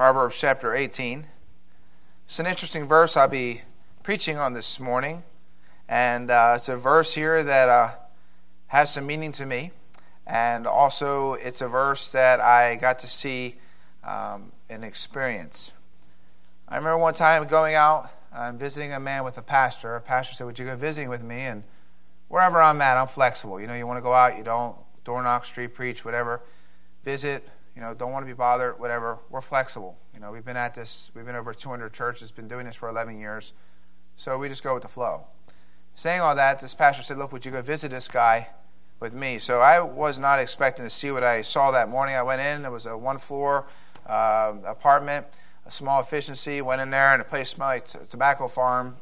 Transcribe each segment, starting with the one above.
Proverbs chapter 18. It's an interesting verse I'll be preaching on this morning. And it's a verse here that has some meaning to me. And also it's a verse that I got to see and experience. I remember one time going out and visiting a man with a pastor. A pastor said, "Would you go visiting with me?" And wherever I'm at, I'm flexible. You want to go out, you don't, door knock, street preach, whatever. Visit, don't want to be bothered, whatever. We're flexible. We've been at this, we've been over 200 churches, been doing this for 11 years. So we just go with the flow. Saying all that, this pastor said, "Look, would you go visit this guy with me?" So I was not expecting to see what I saw that morning. I went in, it was a one-floor apartment, a small efficiency, went in there, and the place smelled like a tobacco farm.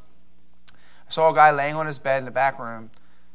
I saw a guy laying on his bed in the back room.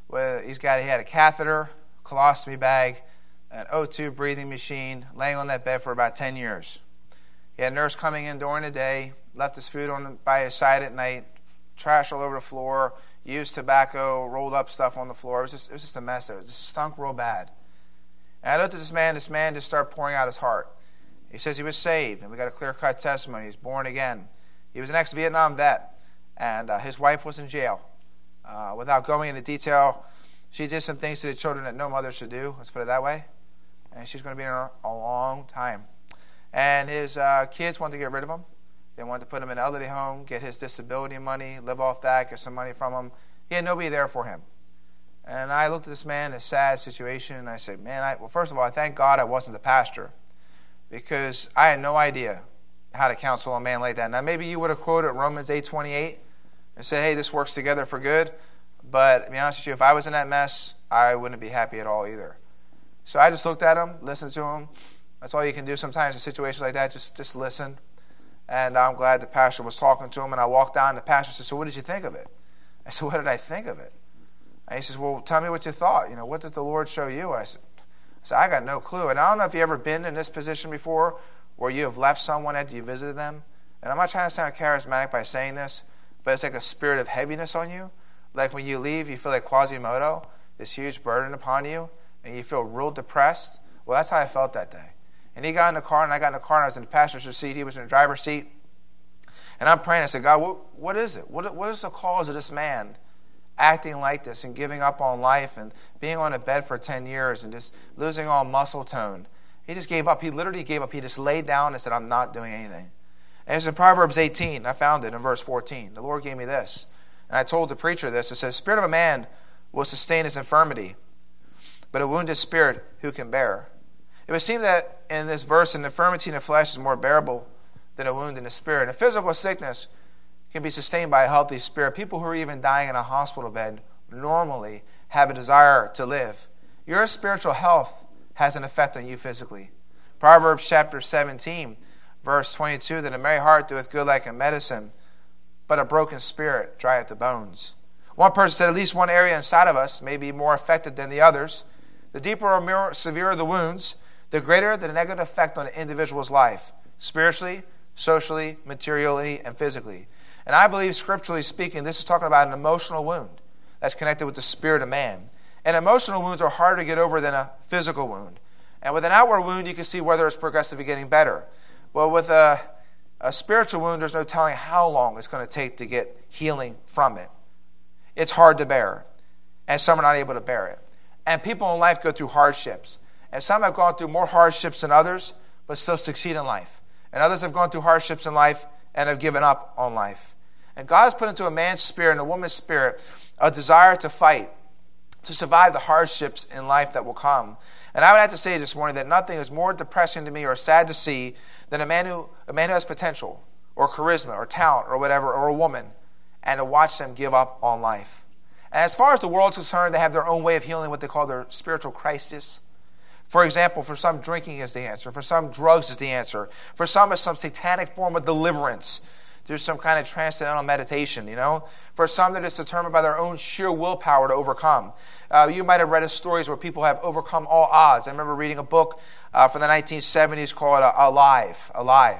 He had a catheter, colostomy bag, an O2 breathing machine, laying on that bed for about 10 years. He had a nurse coming in during the day, left his food by his side at night, trash all over the floor, used tobacco, rolled up stuff on the floor. It was just a mess there. It just stunk real bad. And I looked at this man just started pouring out his heart. He says he was saved, and we got a clear-cut testimony. He's born again. He was an ex-Vietnam vet, and his wife was in jail. Without going into detail, she did some things to the children that no mother should do, let's put it that way. And she's going to be in there a long time. And his kids wanted to get rid of him. They wanted to put him in an elderly home, get his disability money, live off that, get some money from him. He had nobody there for him. And I looked at this man, a sad situation, and I said, well, first of all, I thank God I wasn't the pastor, because I had no idea how to counsel a man like that. Now, maybe you would have quoted Romans 8:28 and said, hey, this works together for good. But to be honest with you, if I was in that mess, I wouldn't be happy at all either. So I just looked at him, listened to him. That's all you can do sometimes in situations like that, just listen. And I'm glad the pastor was talking to him. And I walked down, and the pastor said, "So what did you think of it?" I said, "What did I think of it?" And he says, "Well, tell me what you thought. What did the Lord show you?" I said, I got no clue. And I don't know if you've ever been in this position before where you have left someone after you visited them. And I'm not trying to sound charismatic by saying this, but it's like a spirit of heaviness on you. Like when you leave, you feel like Quasimodo, this huge burden upon you, and you feel real depressed. Well, that's how I felt that day. And he got in the car, and I got in the car, and I was in the passenger seat. He was in the driver's seat. And I'm praying. I said, "God, what is it? What is the cause of this man acting like this and giving up on life and being on a bed for 10 years and just losing all muscle tone?" He just gave up. He literally gave up. He just laid down and said, "I'm not doing anything." And it's in Proverbs 18. I found it in verse 14. The Lord gave me this. And I told the preacher this. It says, "Spirit of a man will sustain his infirmity, but a wounded spirit who can bear?" It would seem that in this verse, an infirmity in the flesh is more bearable than a wound in the spirit. A physical sickness can be sustained by a healthy spirit. People who are even dying in a hospital bed normally have a desire to live. Your spiritual health has an effect on you physically. Proverbs chapter 17, verse 22, "That a merry heart doeth good like a medicine, but a broken spirit drieth the bones." One person said at least one area inside of us may be more affected than the others. The deeper or more severe the wounds, the greater the negative effect on the individual's life, spiritually, socially, materially, and physically. And I believe, scripturally speaking, this is talking about an emotional wound that's connected with the spirit of man. And emotional wounds are harder to get over than a physical wound. And with an outward wound, you can see whether it's progressively getting better. Well, with a spiritual wound, there's no telling how long it's going to take to get healing from it. It's hard to bear, and some are not able to bear it. And people in life go through hardships. And some have gone through more hardships than others, but still succeed in life. And others have gone through hardships in life and have given up on life. And God has put into a man's spirit and a woman's spirit a desire to fight, to survive the hardships in life that will come. And I would have to say this morning that nothing is more depressing to me or sad to see than a man who has potential or charisma or talent or whatever, or a woman, and to watch them give up on life. And as far as the world's concerned, they have their own way of healing what they call their spiritual crisis. For example, for some, drinking is the answer. For some, drugs is the answer. For some, it's some satanic form of deliverance through some kind of transcendental meditation, For some, they're just determined by their own sheer willpower to overcome. You might have read of stories where people have overcome all odds. I remember reading a book from the 1970s called Alive.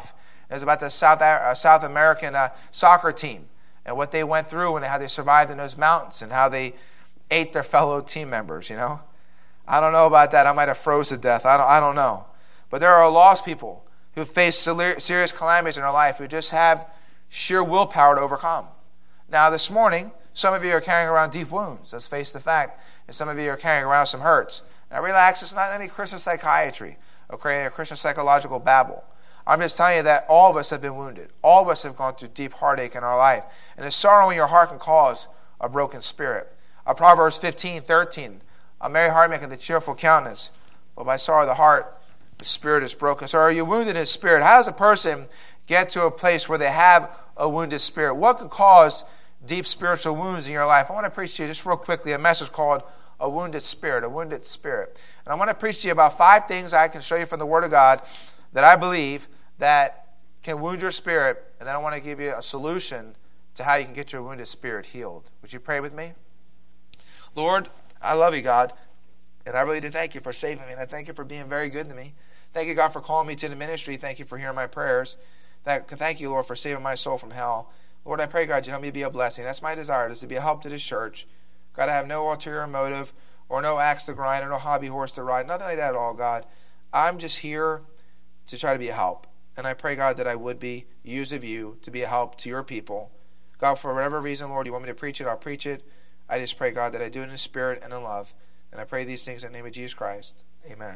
It was about the South American soccer team and what they went through and how they survived in those mountains and how they ate their fellow team members, I don't know about that. I might have froze to death. I don't know. But there are lost people who face serious calamities in our life, who just have sheer willpower to overcome. Now, this morning, some of you are carrying around deep wounds. Let's face the fact. And some of you are carrying around some hurts. Now, relax. It's not any Christian psychiatry, okay, or Christian psychological babble. I'm just telling you that all of us have been wounded. All of us have gone through deep heartache in our life. And the sorrow in your heart can cause a broken spirit. Proverbs 15:13. A merry heart maketh a cheerful countenance, but by sorrow of the heart, the spirit is broken. So are you wounded in spirit? How does a person get to a place where they have a wounded spirit? What could cause deep spiritual wounds in your life? I want to preach to you just real quickly a message called A Wounded Spirit, a wounded spirit. And I want to preach to you about 5 things I can show you from the Word of God that I believe that can wound your spirit, and then I want to give you a solution to how you can get your wounded spirit healed. Would you pray with me? Lord, I love you, God, and I really do thank you for saving me, and I thank you for being very good to me. Thank you, God, for calling me to the ministry. Thank you for hearing my prayers. Thank you, Lord, for saving my soul from hell. Lord, I pray, God, you help me be a blessing. That's my desire, is to be a help to this church. God, I have no ulterior motive or no axe to grind or no hobby horse to ride, nothing like that at all, God. I'm just here to try to be a help. And I pray, God, that I would be used of you to be a help to your people. God, for whatever reason, Lord, you want me to preach it, I'll preach it. I just pray, God, that I do it in spirit and in love. And I pray these things in the name of Jesus Christ. Amen.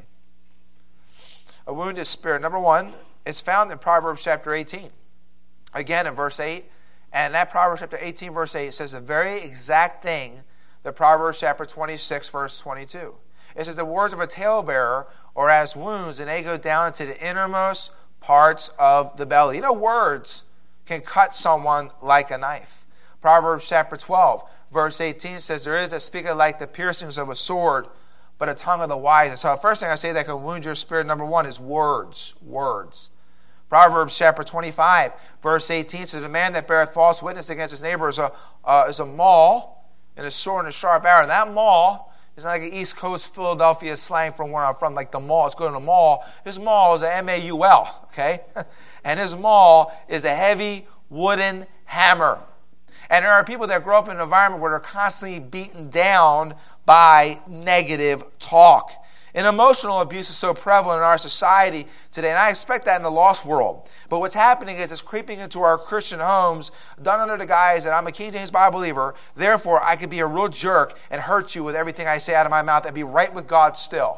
A wounded spirit. Number 1, it's found in Proverbs chapter 18. Again, in verse 8. And that Proverbs chapter 18, verse 8 says the very exact thing that Proverbs chapter 26, verse 22. It says the words of a talebearer are as wounds, and they go down into the innermost parts of the belly. You know, words can cut someone like a knife. Proverbs chapter 12, verse 18 says, there is that speaketh like the piercings of a sword, but a tongue of the wise. And so the first thing I say that can wound your spirit, number 1, is words. Words. Proverbs chapter 25, verse 18 says, a man that beareth false witness against his neighbor is a maul and a sword and a sharp arrow. And that maul is not like an East Coast Philadelphia slang from where I'm from, like the mall. It's going to the mall. His maul is a M-A-U-L, okay? And his maul is a heavy wooden hammer. And there are people that grow up in an environment where they're constantly beaten down by negative talk. And emotional abuse is so prevalent in our society today, and I expect that in the lost world. But what's happening is it's creeping into our Christian homes, done under the guise that I'm a King James Bible believer, therefore I could be a real jerk and hurt you with everything I say out of my mouth and be right with God still.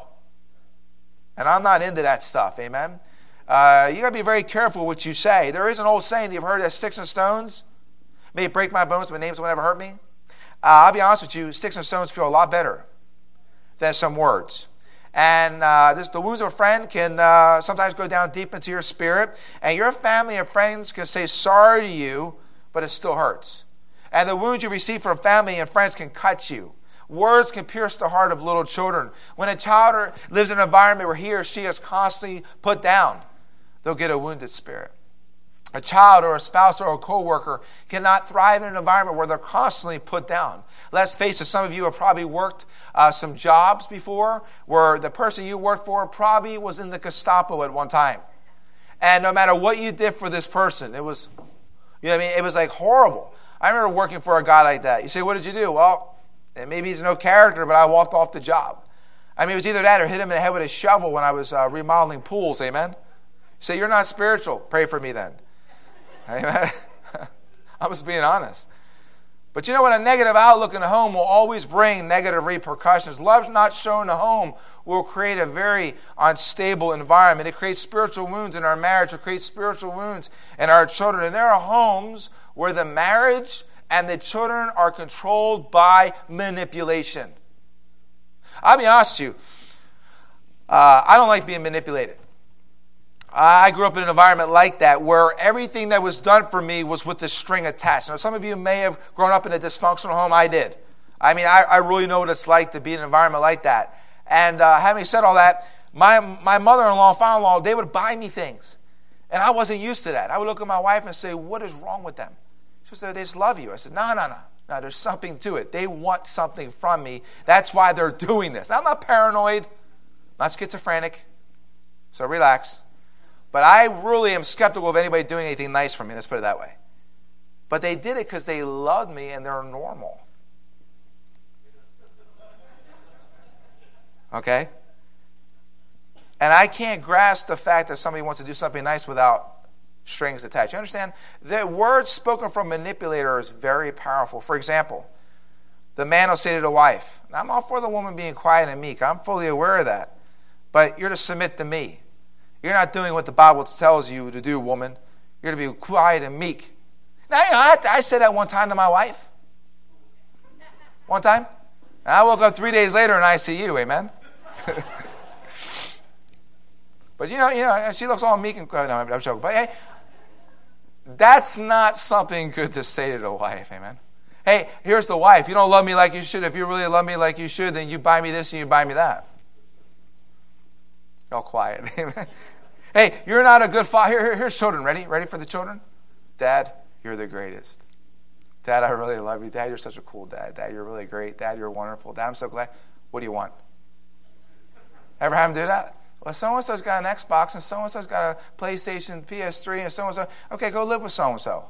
And I'm not into that stuff, amen? You got to be very careful what you say. There is an old saying that you've heard that sticks and stones may break my bones, but names will never hurt me. I'll be honest with you, sticks and stones feel a lot better than some words. And the wounds of a friend can sometimes go down deep into your spirit. And your family and friends can say sorry to you, but it still hurts. And the wounds you receive from family and friends can cut you. Words can pierce the heart of little children. When a child lives in an environment where he or she is constantly put down, they'll get a wounded spirit. A child or a spouse or a co-worker cannot thrive in an environment where they're constantly put down. Let's face it, some of you have probably worked some jobs before where the person you worked for probably was in the Gestapo at one time. And no matter what you did for this person, it was, you know what I mean? It was like horrible. I remember working for a guy like that. You say, what did you do? Well, maybe he's no character, but I walked off the job. I mean, it was either that or hit him in the head with a shovel when I was remodeling pools, amen? You say, you're not spiritual. Pray for me then. Amen. I was being honest. But you know what? A negative outlook in a home will always bring negative repercussions. Love not shown in a home will create a very unstable environment. It creates spiritual wounds in our marriage. It creates spiritual wounds in our children. And there are homes where the marriage and the children are controlled by manipulation. I'll be honest with you. I don't like being manipulated. I grew up in an environment like that where everything that was done for me was with a string attached. Now, some of you may have grown up in a dysfunctional home. I did. I mean, I really know what it's like to be in an environment like that. And having said all that, my mother-in-law and father-in-law, they would buy me things. And I wasn't used to that. I would look at my wife and say, what is wrong with them? She said, they just love you. I said, no, there's something to it. They want something from me. That's why they're doing this. Now, I'm not paranoid, not schizophrenic, so relax. But I really am skeptical of anybody doing anything nice for me. Let's put it that way. But they did it because they loved me and they're normal. Okay? And I can't grasp the fact that somebody wants to do something nice without strings attached. You understand? The words spoken from a manipulator is very powerful. For example, the man will say to the wife, now, I'm all for the woman being quiet and meek. I'm fully aware of that. But you're to submit to me. You're not doing what the Bible tells you to do, woman. You're to be quiet and meek. Now, I said that one time to my wife. One time. And I woke up 3 days later in ICU, amen? But, she looks all meek and... No, I'm joking. But, hey, that's not something good to say to the wife, amen? Hey, here's the wife. You don't love me like you should. If you really love me like you should, then you buy me this and you buy me that. All quiet. Hey, you're not a good father. Here's children. Ready for the children? Dad, you're the greatest. Dad, I really love you. Dad, you're such a cool dad. Dad, you're really great. Dad, you're wonderful. Dad, I'm so glad. What do you want? Ever have him do that? Well, so-and-so's got an Xbox, and so-and-so's got a PlayStation, PS3, and so-and-so. Okay, go live with so-and-so.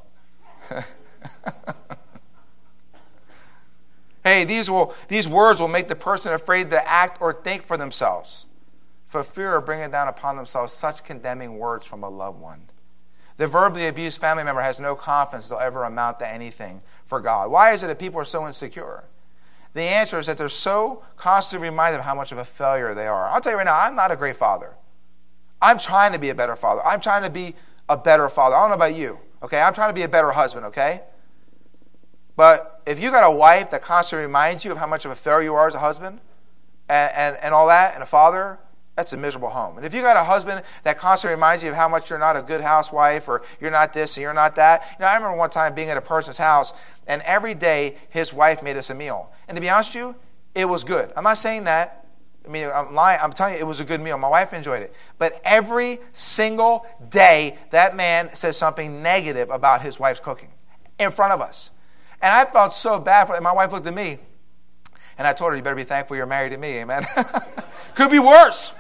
Hey, these words will make the person afraid to act or think for themselves, for fear of bringing down upon themselves such condemning words from a loved one. The verbally abused family member has no confidence they'll ever amount to anything for God. Why is it that people are so insecure? The answer is that they're so constantly reminded of how much of a failure they are. I'll tell you right now, I'm not a great father. I'm trying to be a better father. I'm trying to be a better father. I don't know about you, okay? I'm trying to be a better husband, okay? But if you got a wife that constantly reminds you of how much of a failure you are as a husband and all that, and a father, that's a miserable home. And if you got a husband that constantly reminds you of how much you're not a good housewife or you're not this and you're not that. I remember one time being at a person's house, and every day his wife made us a meal. And to be honest with you, it was good. I'm not saying that. I mean, I'm lying. I'm telling you, it was a good meal. My wife enjoyed it. But every single day, that man says something negative about his wife's cooking in front of us. And I felt so bad for it. My wife looked at me, and I told her, you better be thankful you're married to me, amen? Could be worse,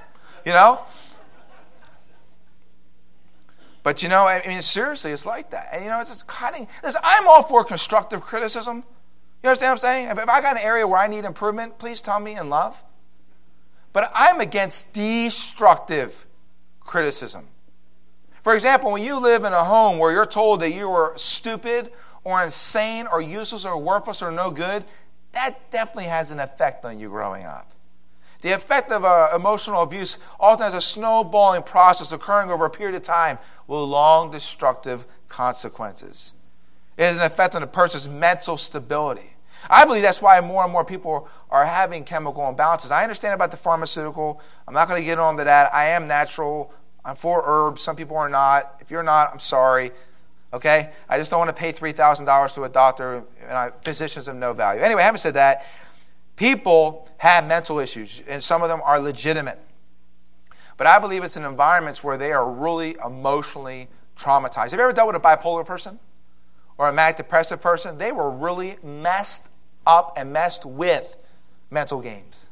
But, I mean, seriously, it's like that. And, it's just cutting. Listen, I'm all for constructive criticism. You understand what I'm saying? If I got an area where I need improvement, please tell me in love. But I'm against destructive criticism. For example, when you live in a home where you're told that you are stupid or insane or useless or worthless or no good, that definitely has an effect on you growing up. The effect of emotional abuse often has a snowballing process occurring over a period of time with long destructive consequences. It has an effect on a person's mental stability. I believe that's why more and more people are having chemical imbalances. I understand about the pharmaceutical. I'm not going to get on to that. I am natural. I'm for herbs. Some people are not. If you're not, I'm sorry. Okay? I just don't want to pay $3,000 to a doctor, and physicians of no value. Anyway, having said that, people have mental issues, and some of them are legitimate. But I believe it's in environments where they are really emotionally traumatized. Have you ever dealt with a bipolar person or a manic depressive person? They were really messed up and messed with mental games.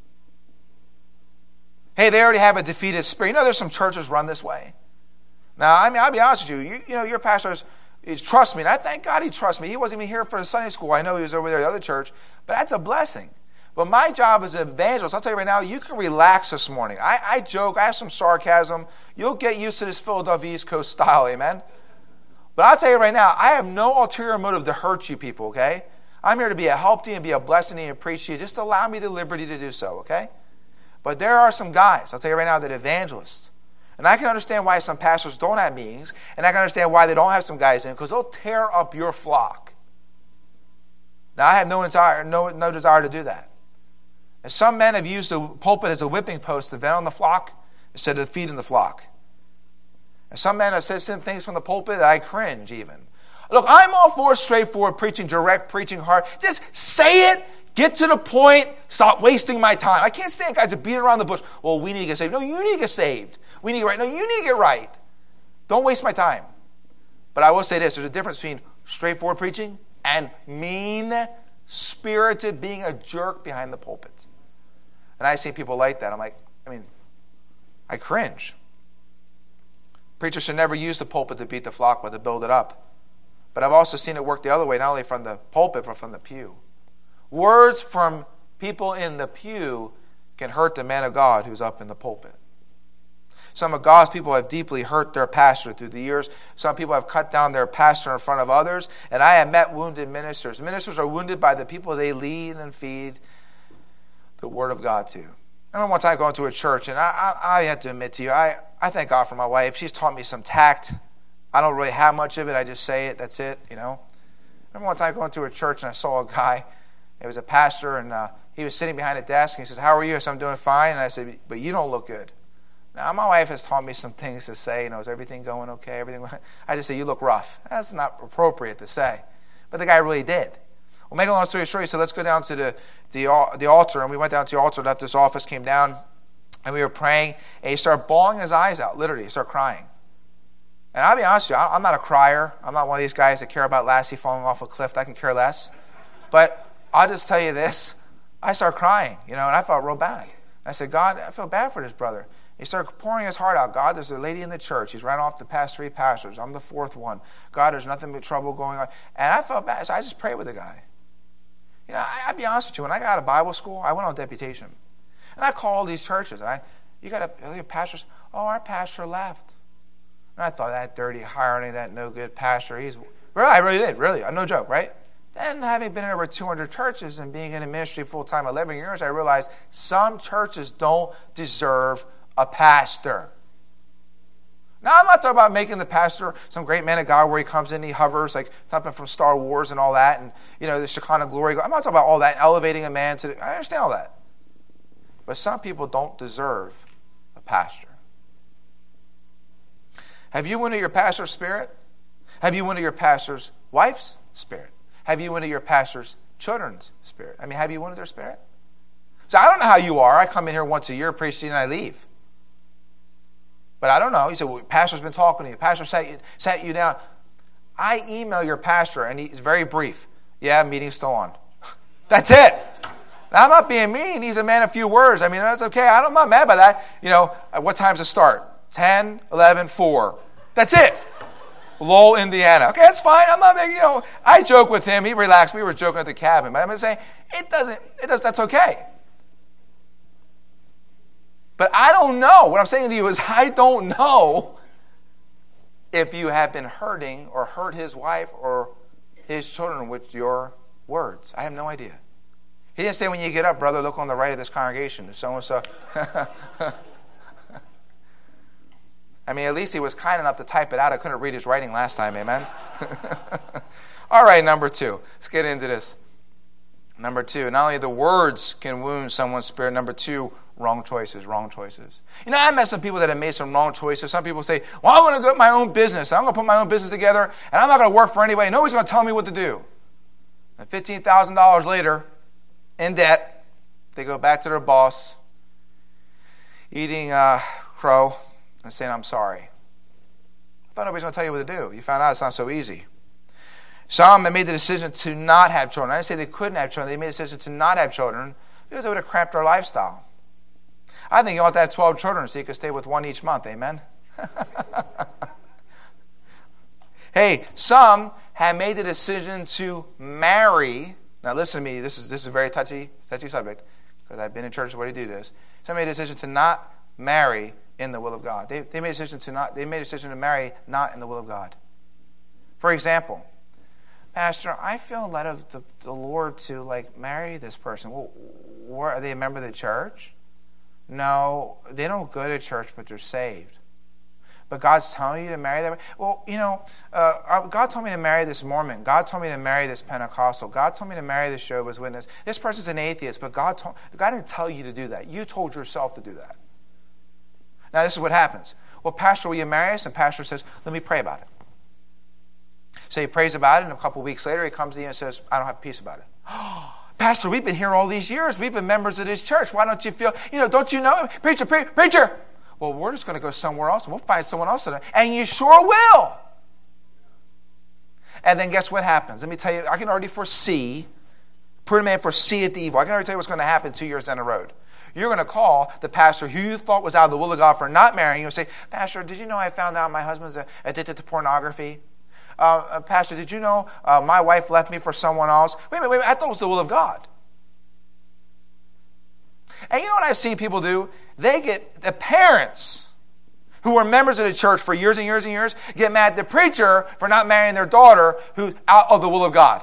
Hey, they already have a defeated spirit. There's some churches run this way. Now, I mean, I'll be honest with you. Your pastor trusts me, and I thank God he trusts me. He wasn't even here for the Sunday school. I know he was over there at the other church, but that's a blessing. But my job as an evangelist, I'll tell you right now, you can relax this morning. I joke. I have some sarcasm. You'll get used to this Philadelphia East Coast style, amen? But I'll tell you right now, I have no ulterior motive to hurt you people, okay? I'm here to be a help to you and be a blessing to you and preach to you. Just allow me the liberty to do so, okay? But there are some guys, I'll tell you right now, that evangelists. And I can understand why some pastors don't have meetings, and I can understand why they don't have some guys in, because they'll tear up your flock. Now, I have no desire to do that. And some men have used the pulpit as a whipping post to vent on the flock instead of feeding the flock. And some men have said some things from the pulpit that I cringe even. Look, I'm all for straightforward preaching, direct preaching, hard. Just say it, get to the point, stop wasting my time. I can't stand guys that beat around the bush. Well, we need to get saved. No, you need to get saved. We need to get right. No, you need to get right. Don't waste my time. But I will say this, there's a difference between straightforward preaching and mean-spirited being a jerk behind the pulpit. And I see people like that. I cringe. Preachers should never use the pulpit to beat the flock, but to build it up. But I've also seen it work the other way, not only from the pulpit, but from the pew. Words from people in the pew can hurt the man of God who's up in the pulpit. Some of God's people have deeply hurt their pastor through the years. Some people have cut down their pastor in front of others. And I have met wounded ministers. Ministers are wounded by the people they lead and feed the Word of God to. I remember one time going to a church, and I have to admit to you, I thank God for my wife. She's taught me some tact. I don't really have much of it. I just say it. That's it, I remember one time going to a church, and I saw a guy. It was a pastor, and he was sitting behind a desk, and he says, "How are you?" I said, "I'm doing fine." And I said, "But you don't look good." Now, my wife has taught me some things to say. Is everything going okay? I just say, "You look rough." That's not appropriate to say. But the guy really did. Well, make a long story short, he said, "Let's go down to the altar." And we went down to the altar, left this office, came down, and we were praying. And he started bawling his eyes out, literally. He started crying. And I'll be honest with you, I'm not a crier. I'm not one of these guys that care about Lassie falling off a cliff. I can care less. But I'll just tell you this. I started crying, and I felt real bad. I said, "God, I feel bad for this brother." He started pouring his heart out. "God, there's a lady in the church. He's right off the past 3 pastors. I'm the 4th one. God, there's nothing but trouble going on." And I felt bad, so I just prayed with the guy. I'll be honest with you. When I got out of Bible school, I went on deputation. And I called these churches. And you got a pastors? "Oh, our pastor left." And I thought, that dirty, hiring, that no good pastor. I really did, really. No joke, right? Then, having been in over 200 churches and being in the ministry full-time 11 years, I realized some churches don't deserve a pastor. Now, I'm not talking about making the pastor some great man of God where he comes in, he hovers like something from Star Wars and all that, and, the Shekinah glory. I'm not talking about all that, elevating a man to I understand all that. But some people don't deserve a pastor. Have you wounded your pastor's spirit? Have you wounded your pastor's wife's spirit? Have you wounded your pastor's children's spirit? Have you wounded their spirit? So I don't know how you are. I come in here once a year preaching and I leave. But I don't know. You said, "Well, pastor's been talking to you. Pastor sat you down." I email your pastor, and he's very brief. "Yeah, meeting's still on." That's it. Now, I'm not being mean. He's a man of few words. That's okay. I'm not mad by that. What time's it start? 10, 11, 4. That's it. Lowell, Indiana. Okay, that's fine. I'm not making, I joke with him. He relaxed. We were joking at the cabin. But I'm just saying, that's okay. But I don't know. What I'm saying to you is I don't know if you have been hurting or hurt his wife or his children with your words. I have no idea. He didn't say, "When you get up, brother, look on the right of this congregation. So-and-so." At least he was kind enough to type it out. I couldn't read his writing last time, amen? All right, number 2. Let's get into this. Number 2, not only the words can wound someone's spirit. Number 2, wrong choices. I met some people that have made some wrong choices. Some people say, "Well, I want to go my own business. I'm going to put my own business together, and I'm not going to work for anybody. Nobody's going to tell me what to do." And $15,000 later, in debt, they go back to their boss, eating crow, and saying, "I'm sorry. I thought nobody's going to tell you what to do. You found out it's not so easy." Some have made the decision to not have children. I didn't say they couldn't have children. They made the decision to not have children because it would have cramped their lifestyle. I think you ought to have 12 children so you could stay with one each month. Amen? Hey, some have made the decision to marry. Now listen to me. This is a very touchy subject because I've been in churches where they do this. Some made a decision to not marry in the will of God. They made a decision to marry not in the will of God. For example, "Pastor, I feel led of the Lord to marry this person." "Well, are they a member of the church?" "No, they don't go to church, but they're saved." "But God's telling you to marry them?" "Well, God told me to marry this Mormon. God told me to marry this Pentecostal. God told me to marry this Jehovah's Witness. This person's an atheist, but God didn't tell you to do that. You told yourself to do that." Now, this is what happens. "Well, Pastor, will you marry us?" And Pastor says, "Let me pray about it." So he prays about it, and a couple weeks later, he comes to you and says, "I don't have peace about it." "Oh, Pastor, we've been here all these years. We've been members of this church. Why don't you feel, don't you know? Preacher. "Well, we're just going to go somewhere else, and we'll find someone else. And you sure will. And then guess what happens? Let me tell you, I can already foresee, pretty man foreseeth the evil. I can already tell you what's going to happen 2 years down the road. You're going to call the pastor who you thought was out of the will of God for not marrying you and say, "Pastor, did you know I found out my husband's addicted to pornography? Pastor, did you know my wife left me for someone else?" Wait a minute, I thought it was the will of God. And you know what I've seen people do? They get the parents who were members of the church for years and years and years get mad at the preacher for not marrying their daughter who's out of the will of God.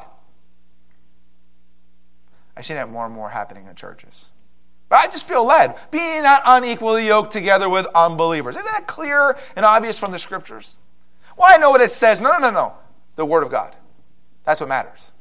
I see that more and more happening in churches. But I just feel led. Be not unequally yoked together with unbelievers. Isn't that clear and obvious from the scriptures? Well, I know what it says. No. The Word of God. That's what matters.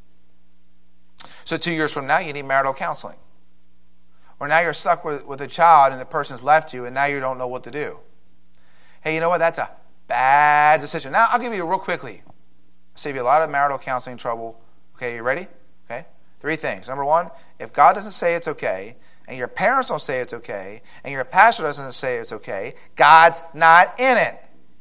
So 2 years from now, you need marital counseling. Or now you're stuck with a child and the person's left you and now you don't know what to do. Hey, you know what? That's a bad decision. Now, I'll give you real quickly. I'll save you a lot of marital counseling trouble. Okay, you ready? Okay. 3 things. Number 1, if God doesn't say it's okay, and your parents don't say it's okay, and your pastor doesn't say it's okay, God's not in it.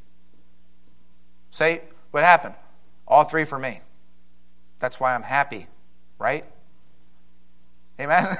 Say, what happened? All 3 for me. That's why I'm happy, right? Amen?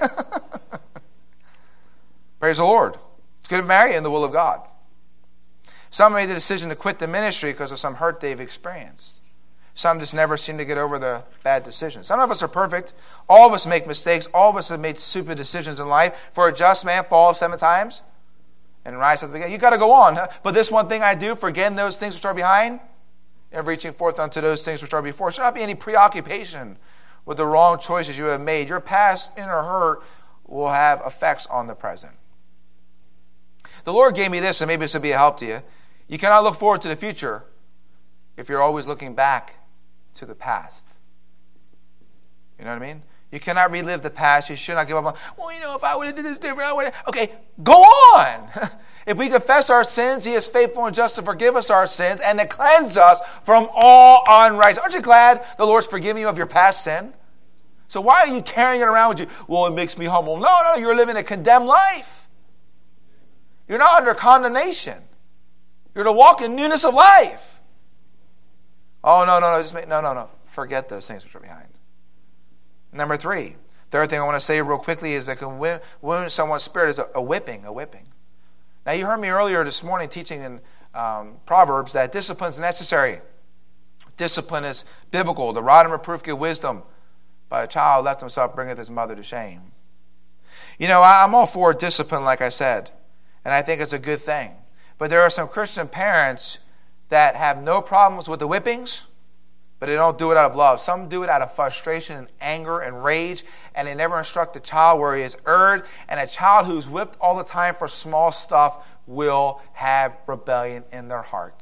Praise the Lord. It's good to marry in the will of God. Some made the decision to quit the ministry because of some hurt they've experienced. Some just never seem to get over the bad decisions. None of us are perfect. All of us make mistakes. All of us have made stupid decisions in life. For a just man falls 7 times and rise up again. You got to go on. Huh? But this one thing I do, forgetting those things which are behind and reaching forth unto those things which are before. There should not be any preoccupation with the wrong choices you have made. Your past inner hurt will have effects on the present. The Lord gave me this, and maybe this will be a help to you. You cannot look forward to the future if you're always looking back to the past. You know what I mean? You cannot relive the past. You should not give up on, well, you know, if I would have did this different, I would have. Okay, go on. If we confess our sins, He is faithful and just to forgive us our sins and to cleanse us from all unrighteousness. Aren't you glad the Lord's forgiving you of your past sin? So why are you carrying it around with you? Well, it makes me humble. No, you're living a condemned life. You're not under condemnation. You're to walk in newness of life. Oh, no. Forget those things which are behind. Number 3. Third thing I want to say real quickly is that can wound someone's spirit is a whipping. Now, you heard me earlier this morning teaching in Proverbs that discipline is necessary. Discipline is biblical. The rod and reproof give wisdom. But a child left himself bringeth his mother to shame. You know, I'm all for discipline, like I said. And I think it's a good thing. But there are some Christian parents that have no problems with the whippings, but they don't do it out of love. Some do it out of frustration and anger and rage, and they never instruct the child where he is erred. And a child who's whipped all the time for small stuff will have rebellion in their heart.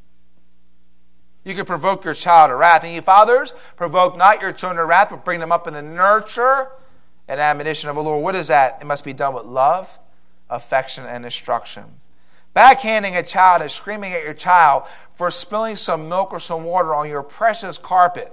You can provoke your child to wrath. And you fathers, provoke not your children to wrath, but bring them up in the nurture and admonition of the Lord. What is that? It must be done with love, affection, and instruction. Backhanding a child and screaming at your child for spilling some milk or some water on your precious carpet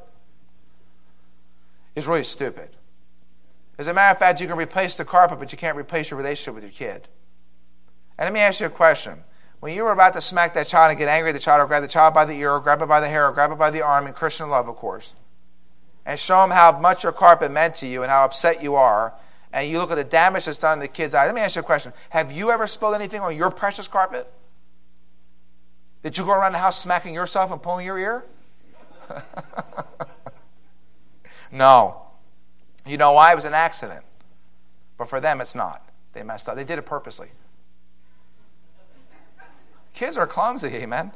is really stupid. As a matter of fact, you can replace the carpet, but you can't replace your relationship with your kid. And let me ask you a question. When you were about to smack that child and get angry at the child, or grab the child by the ear, or grab it by the hair, or grab it by the arm, in Christian love, of course, and show them how much your carpet meant to you and how upset you are, and you look at the damage that's done in the kid's eyes. Let me ask you a question. Have you ever spilled anything on your precious carpet? Did you go around the house smacking yourself and pulling your ear? No. You know why? It was an accident. But for them, it's not. They messed up. They did it purposely. Kids are clumsy, amen?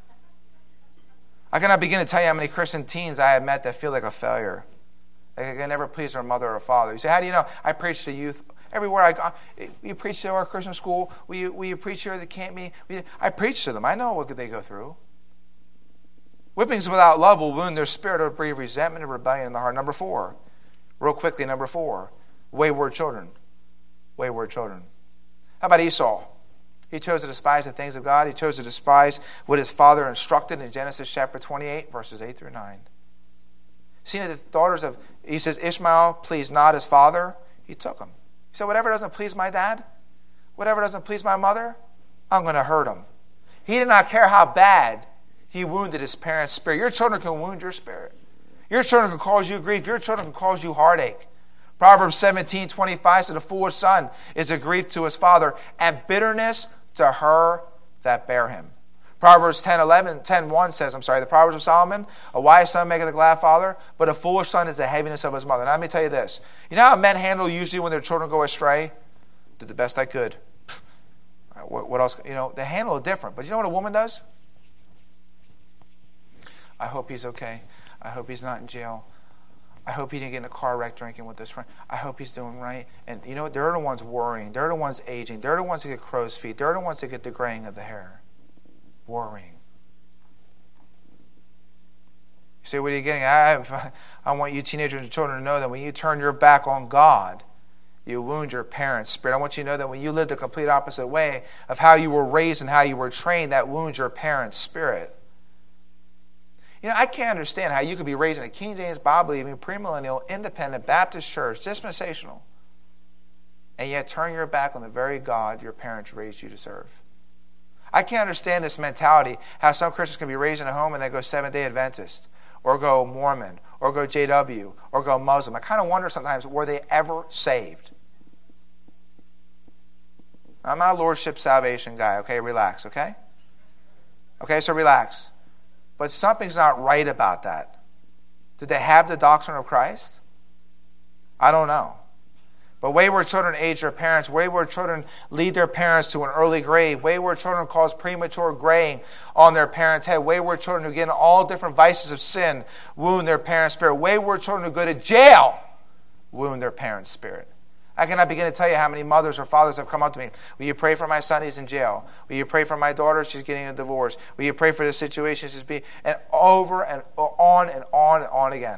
I cannot begin to tell you how many Christian teens I have met that feel like a failure. They can never please their mother or father. You say, how do you know? I preach to youth. Everywhere I go, you preach to our Christian school. Will you preach here at the camp meeting? I preach to them. I know what they go through. Whippings without love will wound their spirit or breed resentment and rebellion in the heart. Number 4. Real quickly, number 4. Wayward children. Wayward children. How about Esau? He chose to despise the things of God. He chose to despise what his father instructed in Genesis chapter 28, verses 8 through 9. Seeing the daughters of, he says, Ishmael pleased not his father, he took him. He said, whatever doesn't please my dad, whatever doesn't please my mother, I'm going to hurt him. He did not care how bad he wounded his parents' spirit. Your children can wound your spirit. Your children can cause you grief. Your children can cause you heartache. Proverbs 17:25 says, the foolish son is a grief to his father, and bitterness to her that bear him. Proverbs 10:1 says, the Proverbs of Solomon, a wise son maketh a glad father, but a foolish son is the heaviness of his mother. Now let me tell you this. You know how men handle usually when their children go astray? Did the best I could. What else? They handle it different. But you know what a woman does? I hope he's okay. I hope he's not in jail. I hope he didn't get in a car wreck drinking with his friend. I hope he's doing right. And you know what? They're the ones worrying. They're the ones aging. They're the ones that get crow's feet. They're the ones that get the graying of the hair. Worrying. You say, what are you getting? I want you teenagers and children to know that when you turn your back on God, you wound your parents' spirit. I want you to know that when you live the complete opposite way of how you were raised and how you were trained, that wounds your parents' spirit. I can't understand how you could be raised in a King James Bible-believing, premillennial, independent Baptist church, dispensational, and yet turn your back on the very God your parents raised you to serve. I can't understand this mentality, how some Christians can be raised in a home and they go Seventh-day Adventist, or go Mormon, or go JW, or go Muslim. I kind of wonder sometimes, were they ever saved? I'm not a Lordship salvation guy, okay? Relax, okay? Okay, so relax. But something's not right about that. Did they have the doctrine of Christ? I don't know. But wayward children age their parents. Wayward children lead their parents to an early grave. Wayward children cause premature graying on their parents' head. Wayward children who get in all different vices of sin wound their parents' spirit. Wayward children who go to jail wound their parents' spirit. I cannot begin to tell you how many mothers or fathers have come up to me. Will you pray for my son? He's in jail. Will you pray for my daughter? She's getting a divorce. Will you pray for the situation she's being... And over and on and on and on again.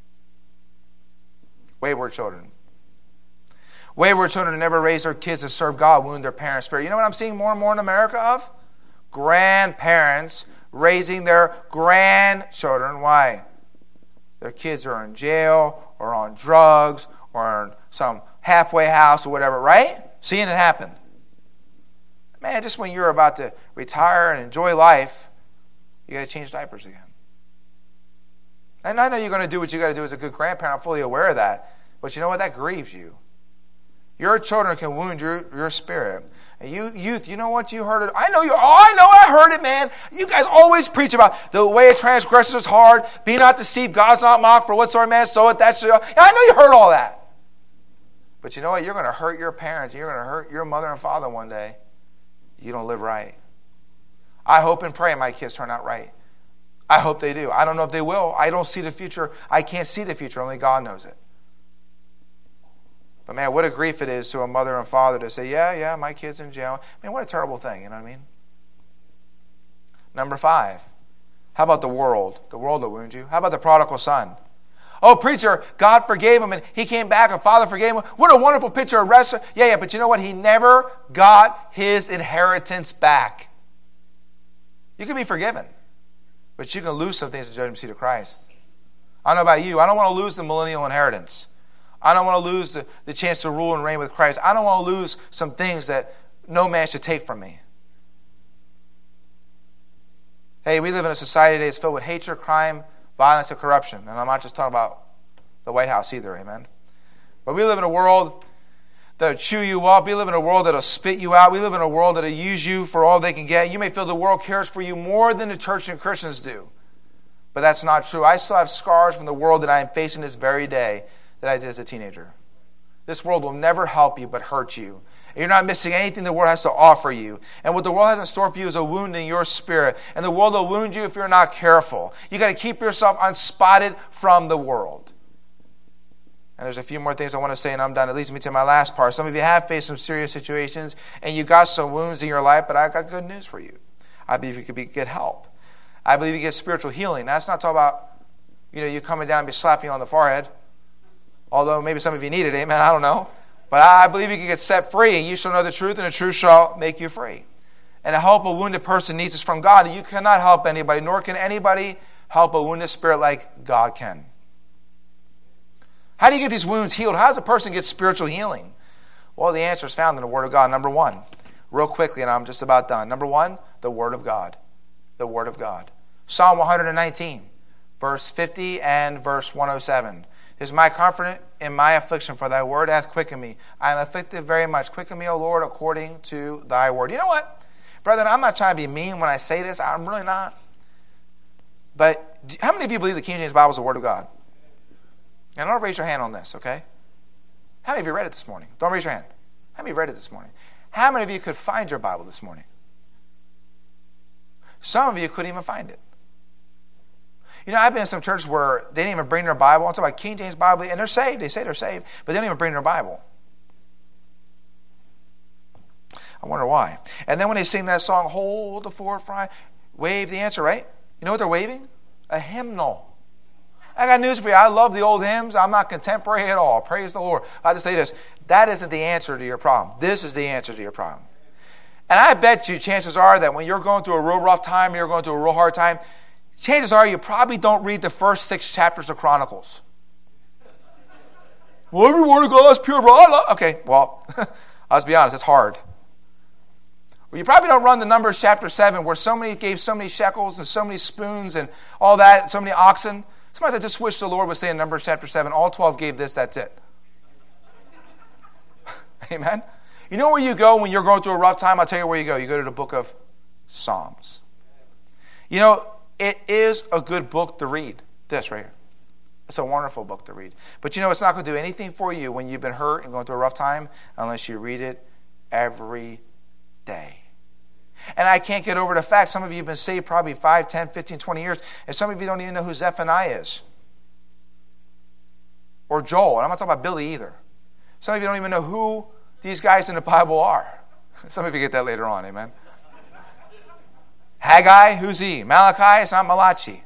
Wayward children. Wayward children who never raise their kids to serve God wound their parents' spirit. You know what I'm seeing more and more in America of? Grandparents raising their grandchildren. Why? Their kids are in jail or on drugs or in some halfway house or whatever, right? Seeing it happen. Man, just when you're about to retire and enjoy life, you got to change diapers again. And I know you're going to do what you got to do as a good grandparent. I'm fully aware of that. But you know what? That grieves you. Your children can wound your spirit. And you youth, you know what? You heard it. I heard it, man. You guys always preach about the way a transgressor is hard. Be not deceived. God's not mocked. For whatsoever man soweth, that shall... I know you heard all that. But you know what? You're going to hurt your parents. You're going to hurt your mother and father one day. You don't live right. I hope and pray my kids turn out right. I hope they do. I don't know if they will. I don't see the future. I can't see the future. Only God knows it. But man, what a grief it is to a mother and father to say, yeah, my kid's in jail. I mean, what a terrible thing, you know what I mean? Number 5. How about the world? The world will wound you. How about the prodigal son? Oh, preacher, God forgave him and he came back and Father forgave him. What a wonderful picture of rest. Yeah, but you know what? He never got his inheritance back. You can be forgiven, but you can lose some things at the judgment seat of Christ. I don't know about you. I don't want to lose the millennial inheritance. I don't want to lose the chance to rule and reign with Christ. I don't want to lose some things that no man should take from me. Hey, we live in a society today that's filled with hatred, crime, violence, and corruption. And I'm not just talking about the White House either, amen? But we live in a world that'll chew you up. We live in a world that'll spit you out. We live in a world that'll use you for all they can get. You may feel the world cares for you more than the church and Christians do. But that's not true. I still have scars from the world that I am facing this very day that I did as a teenager. This world will never help you but hurt you. You're not missing anything the world has to offer you. And what the world has in store for you is a wound in your spirit. And the world will wound you if you're not careful. You got to keep yourself unspotted from the world. And there's a few more things I want to say and I'm done. It leads me to my last part. Some of you have faced some serious situations and you got some wounds in your life, but I got good news for you. I believe you could get help. I believe you get spiritual healing. That's not talking about, you coming down and be slapping you on the forehead. Although maybe some of you need it, amen, I don't know. But I believe you can get set free, and you shall know the truth, and the truth shall make you free. And the help a wounded person needs is from God. You cannot help anybody, nor can anybody help a wounded spirit like God can. How do you get these wounds healed? How does a person get spiritual healing? Well, the answer is found in the Word of God. Number 1, real quickly, and I'm just about done. Number 1, the Word of God. The Word of God. Psalm 119, verse 50 and verse 107. Is my comfort in my affliction, for thy word hath quickened me. I am afflicted very much. Quicken me, O Lord, according to thy word. You know what? Brethren, I'm not trying to be mean when I say this. I'm really not. But how many of you believe the King James Bible is the Word of God? And don't raise your hand on this, okay? How many of you read it this morning? Don't raise your hand. How many of you read it this morning? How many of you could find your Bible this morning? Some of you couldn't even find it. You know, I've been in some churches where they didn't even bring their Bible. I'm talking about King James Bible, and they're saved. They say they're saved, but they don't even bring their Bible. I wonder why. And then when they sing that song, hold the forefront, wave the answer, right? You know what they're waving? A hymnal. I got news for you. I love the old hymns. I'm not contemporary at all. Praise the Lord. I just say this. That isn't the answer to your problem. This is the answer to your problem. And I bet you chances are that when you're going through a real rough time, you're going through a real hard time, chances are you probably don't read the first 6 chapters of Chronicles. Well, every word of God is pure. Okay, well, let's be honest, it's hard. Well, you probably don't run the Numbers chapter 7 where somebody gave so many shekels and so many spoons and all that, so many oxen. Sometimes I just wish the Lord would say in Numbers chapter 7, all 12 gave this, that's it. Amen? You know where you go when you're going through a rough time? I'll tell you where you go. You go to the book of Psalms. You know, it is a good book to read. This right here. It's a wonderful book to read. But you know, it's not going to do anything for you when you've been hurt and going through a rough time unless you read it every day. And I can't get over the fact some of you have been saved probably 5, 10, 15, 20 years, and some of you don't even know who Zephaniah is. Or Joel. And I'm not talking about Billy either. Some of you don't even know who these guys in the Bible are. Some of you get that later on, amen? Haggai, who's he? Malachi, it's not Malachi.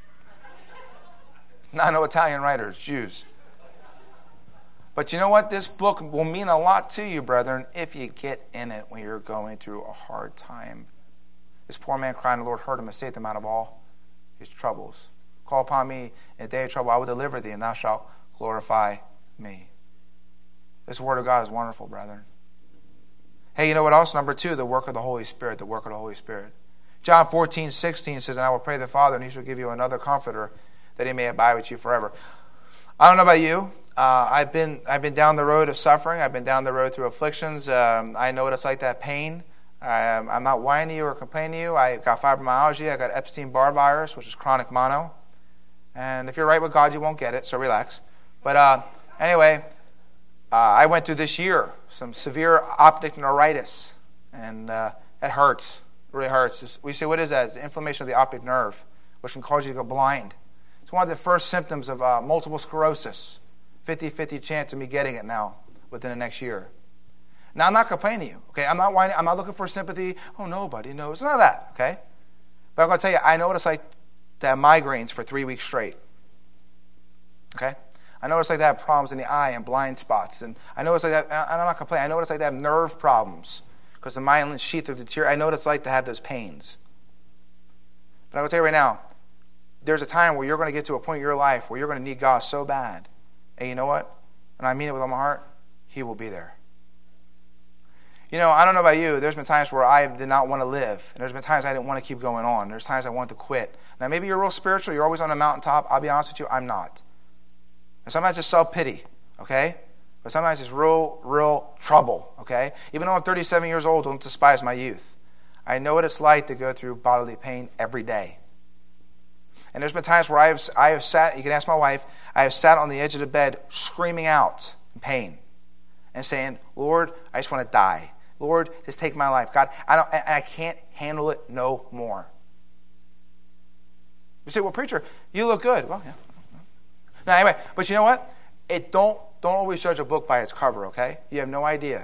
Not no Italian writers, Jews. But you know what? This book will mean a lot to you, brethren, if you get in it when you're going through a hard time. This poor man cried, and the Lord heard him and saved him out of all his troubles. Call upon me in a day of trouble, I will deliver thee, and thou shalt glorify me. This word of God is wonderful, brethren. Hey, you know what else? Number 2, the work of the Holy Spirit, the work of the Holy Spirit. John 14:16 says, and I will pray the Father, and he shall give you another comforter, that he may abide with you forever. I don't know about you. I've been down the road of suffering. I've been down the road through afflictions. I know what it's like, that pain. I'm not whining to you or complaining to you. I got fibromyalgia. I got Epstein-Barr virus, which is chronic mono. And if you're right with God, you won't get it, so relax. But anyway, I went through this year some severe optic neuritis, and it hurts. It really hurts. We say, what is that? It's the inflammation of the optic nerve, which can cause you to go blind. It's one of the first symptoms of multiple sclerosis. 50-50 chance of me getting it now within the next year. Now, I'm not complaining to you, okay? I'm not whining. I'm not looking for sympathy. Oh, nobody knows. None of that, okay? But I'm going to tell you, I know what it's like to have migraines for 3 weeks straight, okay? I know what it's like to have problems in the eye and blind spots. And I know what it's like that, and I'm not complaining. I know what it's like to have nerve problems because the myelin sheath of deterioration. I know what it's like to have those pains. But I'm going to tell you right now, there's a time where you're going to get to a point in your life where you're going to need God so bad. And you know what? And I mean it with all my heart, he will be there. You know, I don't know about you. There's been times where I did not want to live. And there's been times I didn't want to keep going on. There's times I wanted to quit. Now, maybe you're real spiritual. You're always on a mountaintop. I'll be honest with you, I'm not. And sometimes it's self-pity, okay? But sometimes it's real trouble, okay? Even though I'm 37 years old, don't despise my youth. I know what it's like to go through bodily pain every day. And there's been times where I have sat, you can ask my wife, I have sat on the edge of the bed screaming out in pain and saying, Lord, I just want to die. Lord, just take my life. God, I can't handle it no more. You say, well, preacher, you look good. Well, yeah. No, anyway, but you know what? Don't always judge a book by its cover, okay? You have no idea.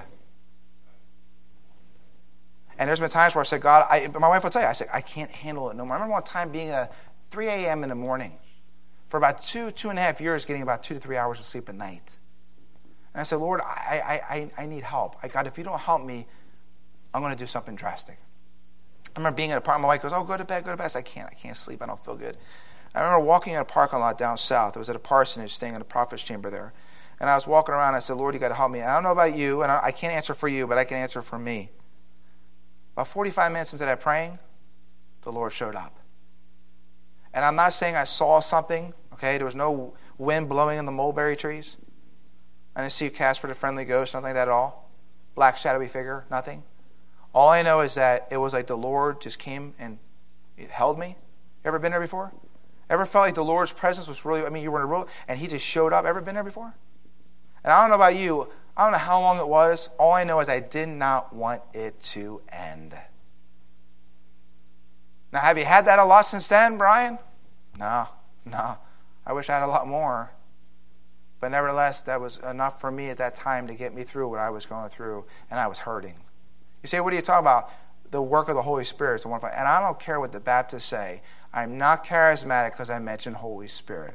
And there's been times where I said, God, my wife will tell you, I said, I can't handle it no more. I remember one time being 3 a.m. in the morning for about 2.5 years, getting about 2 to 3 hours of sleep at night. And I said, Lord, I need help. God, if you don't help me, I'm going to do something drastic. I remember being in a park. My wife goes, oh, go to bed, go to bed. I said, I can't sleep. I don't feel good. I remember walking in a parking lot down south. I was at a parsonage staying in the prophet's chamber there. And I was walking around. And I said, Lord, you got to help me. I don't know about you, and I can't answer for you, but I can answer for me. About 45 minutes into that praying, the Lord showed up. And I'm not saying I saw something, okay? There was no wind blowing in the mulberry trees. I didn't see Casper the Friendly Ghost, nothing like that at all. Black shadowy figure, nothing. All I know is that it was like the Lord just came and held me. You ever been there before? Ever felt like the Lord's presence was really, you were in a room and he just showed up? Ever been there before? And I don't know about you, I don't know how long it was. All I know is I did not want it to end. Now, have you had that a lot since then, Brian? No. I wish I had a lot more. But nevertheless, that was enough for me at that time to get me through what I was going through, and I was hurting. You say, what are you talking about? The work of the Holy Spirit. And I don't care what the Baptists say. I'm not charismatic because I mention Holy Spirit.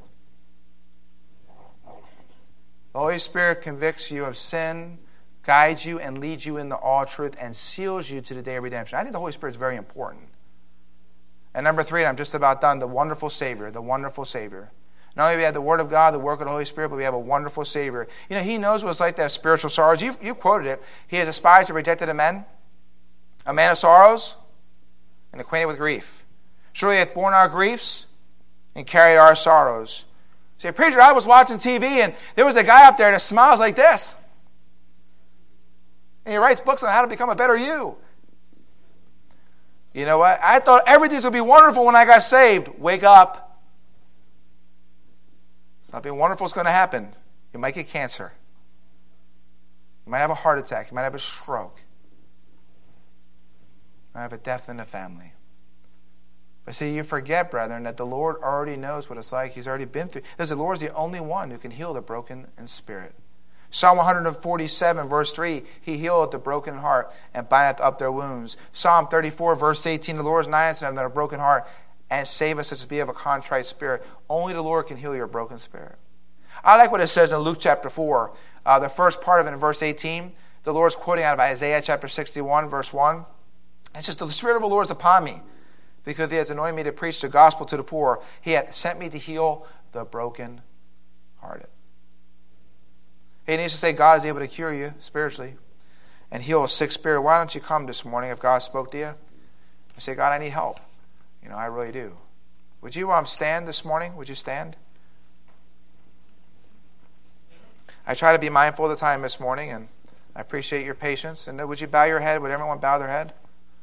The Holy Spirit convicts you of sin, guides you, and leads you into all truth, and seals you to the day of redemption. I think the Holy Spirit is very important. And number 3, and I'm just about done, the wonderful Savior, the wonderful Savior. Not only do we have the Word of God, the work of the Holy Spirit, but we have a wonderful Savior. You know, He knows what it's like to have spiritual sorrows. You quoted it. He has despised and rejected a man of sorrows and acquainted with grief. Surely He hath borne our griefs and carried our sorrows. Say, preacher, I was watching TV and there was a guy up there that smiles like this. And he writes books on how to become a better you. You know what? I thought everything's going to be wonderful when I got saved. Wake up. Something wonderful is going to happen. You might get cancer. You might have a heart attack. You might have a stroke. You might have a death in the family. But see, you forget, brethren, that the Lord already knows what it's like. He's already been through. Because the Lord is the only one who can heal the broken in spirit. Psalm 147, verse 3, He healeth the broken heart and bindeth up their wounds. Psalm 34, verse 18, the Lord is nigh unto them that are broken heart and save us as be of a contrite spirit. Only the Lord can heal your broken spirit. I like what it says in Luke chapter 4. The first part of it in verse 18, the Lord's quoting out of Isaiah chapter 61, verse 1. It says, the Spirit of the Lord is upon me, because He has anointed me to preach the gospel to the poor. He hath sent me to heal the brokenhearted. He needs to say God is able to cure you spiritually and heal a sick spirit. Why don't you come this morning if God spoke to you? And say, God, I need help. You know, I really do. Would you stand this morning? Would you stand? I try to be mindful of the time this morning, and I appreciate your patience. And would you bow your head? Would everyone bow their head?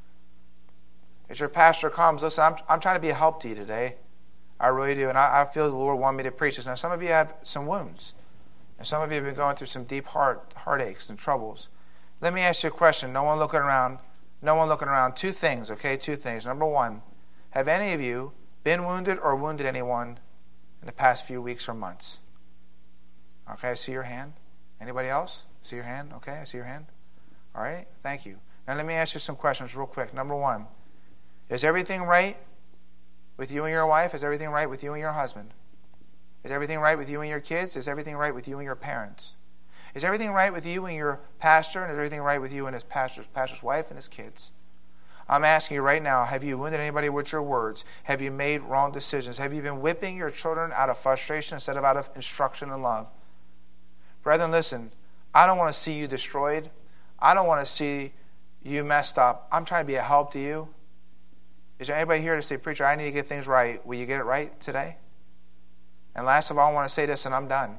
As your pastor comes, listen, I'm trying to be a help to you today. I really do. And I feel the Lord wanted me to preach this. Now, some of you have some wounds. And some of you have been going through some deep heartaches and troubles. Let me ask you a question. No one looking around. No one looking around. 2 things, okay? 2 things. Number 1, have any of you been wounded or wounded anyone in the past few weeks or months? Okay, I see your hand. Anybody else? See your hand? Okay, I see your hand. All right, thank you. Now let me ask you some questions real quick. Number 1, is everything right with you and your wife? Is everything right with you and your husband? Is everything right with you and your kids? Is everything right with you and your parents? Is everything right with you and your pastor? And is everything right with you and his pastor's wife and his kids? I'm asking you right now, have you wounded anybody with your words? Have you made wrong decisions? Have you been whipping your children out of frustration instead of out of instruction and love? Brethren, listen, I don't want to see you destroyed. I don't want to see you messed up. I'm trying to be a help to you. Is there anybody here to say, preacher, I need to get things right? Will you get it right today? And last of all, I want to say this, and I'm done.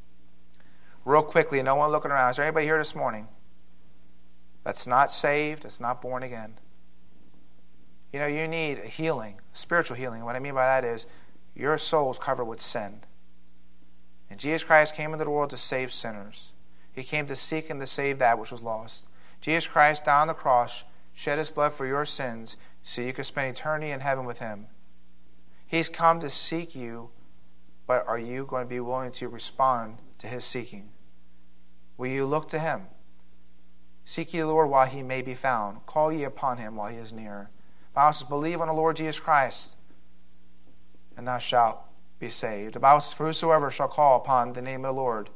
Real quickly, no one looking around. Is there anybody here this morning that's not saved, that's not born again? You know, you need a healing, spiritual healing. What I mean by that is your soul's covered with sin. And Jesus Christ came into the world to save sinners. He came to seek and to save that which was lost. Jesus Christ died on the cross, shed His blood for your sins so you could spend eternity in heaven with Him. He's come to seek you. But are you going to be willing to respond to His seeking? Will you look to Him? Seek ye the Lord while He may be found. Call ye upon Him while He is near. The Bible says, believe on the Lord Jesus Christ, and thou shalt be saved. The Bible says, for whosoever shall call upon the name of the Lord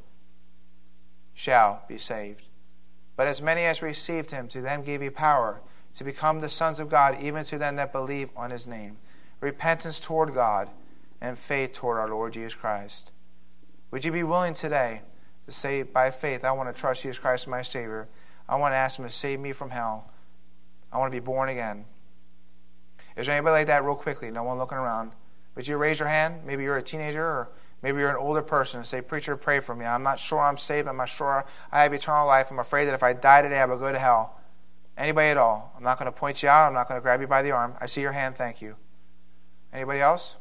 shall be saved. But as many as received Him, to them gave He power to become the sons of God, even to them that believe on His name. Repentance toward God and faith toward our Lord Jesus Christ. Would you be willing today to say, by faith, I want to trust Jesus Christ as my Savior. I want to ask Him to save me from hell. I want to be born again. Is there anybody like that real quickly? No one looking around. Would you raise your hand? Maybe you're a teenager or maybe you're an older person and say, preacher, pray for me. I'm not sure I'm saved. I'm not sure I have eternal life. I'm afraid that if I die today, I will go to hell. Anybody at all? I'm not going to point you out. I'm not going to grab you by the arm. I see your hand. Thank you. Anybody else?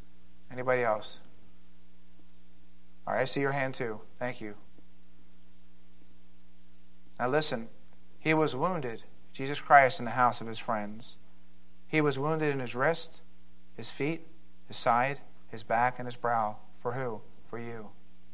Anybody else? All right, I see your hand too. Thank you. Now listen, he was wounded, Jesus Christ, in the house of his friends. He was wounded in his wrist, his feet, his side, his back, and his brow. For who? For you.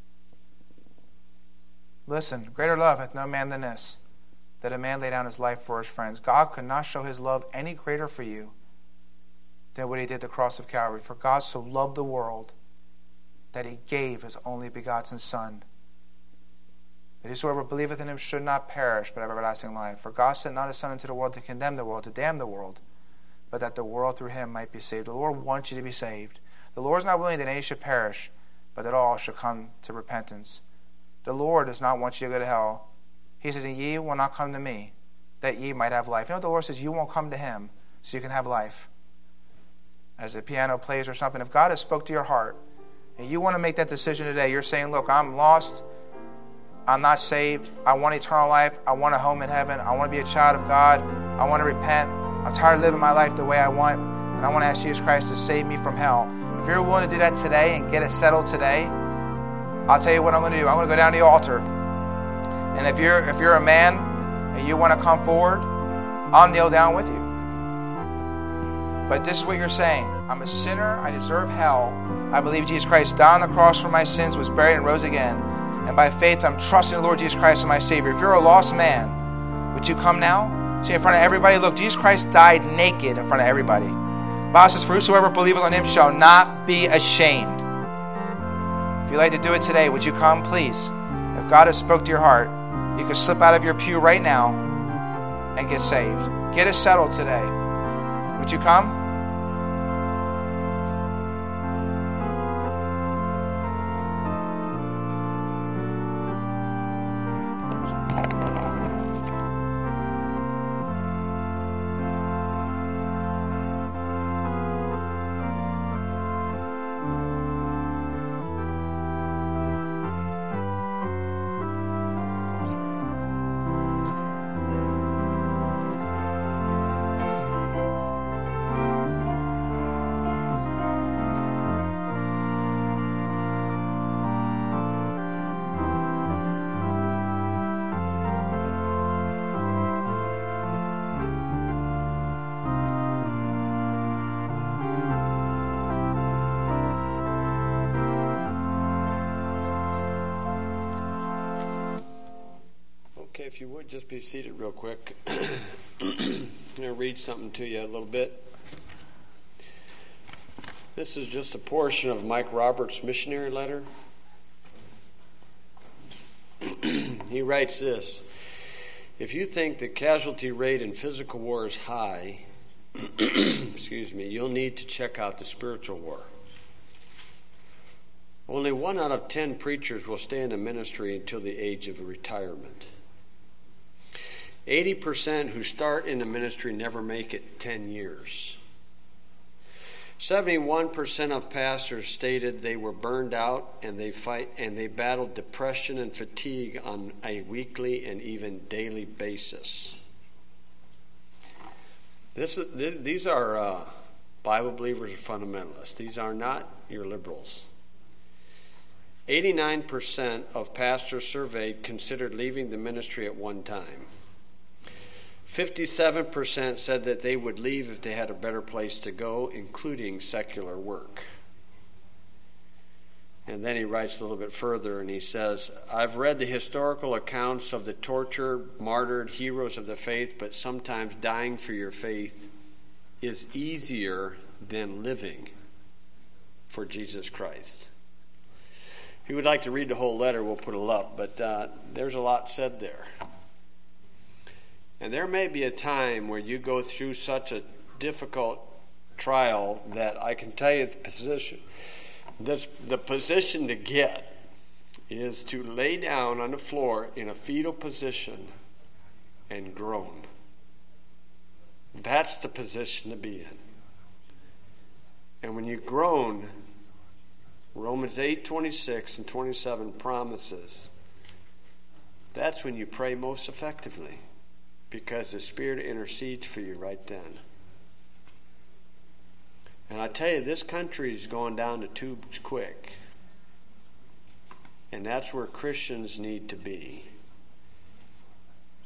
Listen, greater love hath no man than this, that a man lay down his life for his friends. God could not show his love any greater for you than what he did at the cross of Calvary. For God so loved the world that he gave his only begotten Son, that whosoever believeth in him should not perish, but have everlasting life. For God sent not his Son into the world to condemn the world, to damn the world, but that the world through him might be saved. The Lord wants you to be saved. The Lord is not willing that any should perish, but that all should come to repentance. The Lord does not want you to go to hell. He says, and ye will not come to me, that ye might have life. You know what the Lord says? You won't come to him, so you can have life. As the piano plays or something, if God has spoke to your heart, and you want to make that decision today, you're saying, look, I'm lost, I'm not saved, I want eternal life, I want a home in heaven, I want to be a child of God, I want to repent, I'm tired of living my life the way I want, and I want to ask Jesus Christ to save me from hell. If you're willing to do that today and get it settled today, I'll tell you what I'm going to do. I'm going to go down to the altar. And if you're a man and you want to come forward, I'll kneel down with you. But this is what you're saying. I'm a sinner. I deserve hell. I believe Jesus Christ died on the cross for my sins, was buried, and rose again. And by faith, I'm trusting the Lord Jesus Christ as my Savior. If you're a lost man, would you come now? Say in front of everybody, look, Jesus Christ died naked in front of everybody. The Bible says, for whosoever believeth on him shall not be ashamed. If you'd like to do it today, would you come, please? If God has spoke to your heart, you can slip out of your pew right now and get saved. Get it settled today. Would you come? If you would just be seated real quick. I'm going to read something to you a little bit. This is just a portion of Mike Roberts' missionary letter. He writes this: if you think the casualty rate in physical war is high, you'll need to check out the spiritual war. Only 1 out of 10 preachers will stay in the ministry until the age of retirement. 80% who start in the ministry never make it 10 years. 71% of pastors stated they were burned out and they battled depression and fatigue on a weekly and even daily basis. These are Bible believers or fundamentalists. These are not your liberals. 89% of pastors surveyed considered leaving the ministry at one time. 57% said that they would leave if they had a better place to go, including secular work. And then he writes a little bit further and he says, I've read the historical accounts of the tortured, martyred heroes of the faith, but sometimes dying for your faith is easier than living for Jesus Christ. If you would like to read the whole letter, we'll put it up, but there's a lot said there. And there may be a time where you go through such a difficult trial that I can tell you the position to get is to lay down on the floor in a fetal position and groan. That's the position to be in. And when you groan, Romans 8:26 and 27 promises, that's when you pray most effectively, because the Spirit intercedes for you right then. And I tell you, this country is going down the tubes quick. And that's where Christians need to be.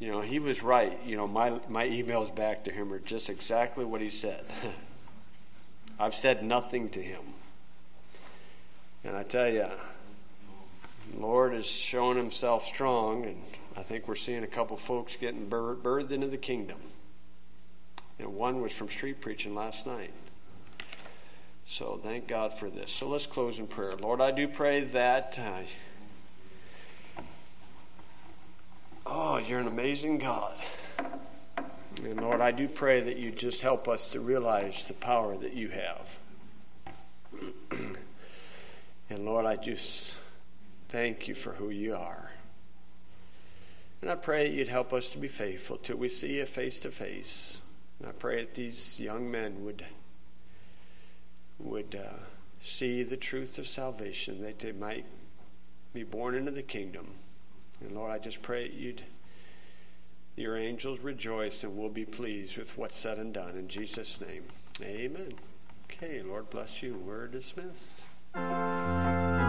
he was right. My emails back to him are just exactly what he said. I've said nothing to him. And I tell you, the Lord is showing himself strong, and I think we're seeing a couple folks getting birthed into the kingdom. And one was from street preaching last night. So thank God for this. So let's close in prayer. Lord, I do pray that you're an amazing God. And Lord, I do pray that you just help us to realize the power that you have. And Lord, I just thank you for who you are. And I pray that you'd help us to be faithful till we see you face to face. And I pray that these young men would see the truth of salvation, that they might be born into the kingdom. And Lord, I just pray that your angels rejoice and will be pleased with what's said and done. In Jesus' name, amen. Okay, Lord bless you. We're dismissed.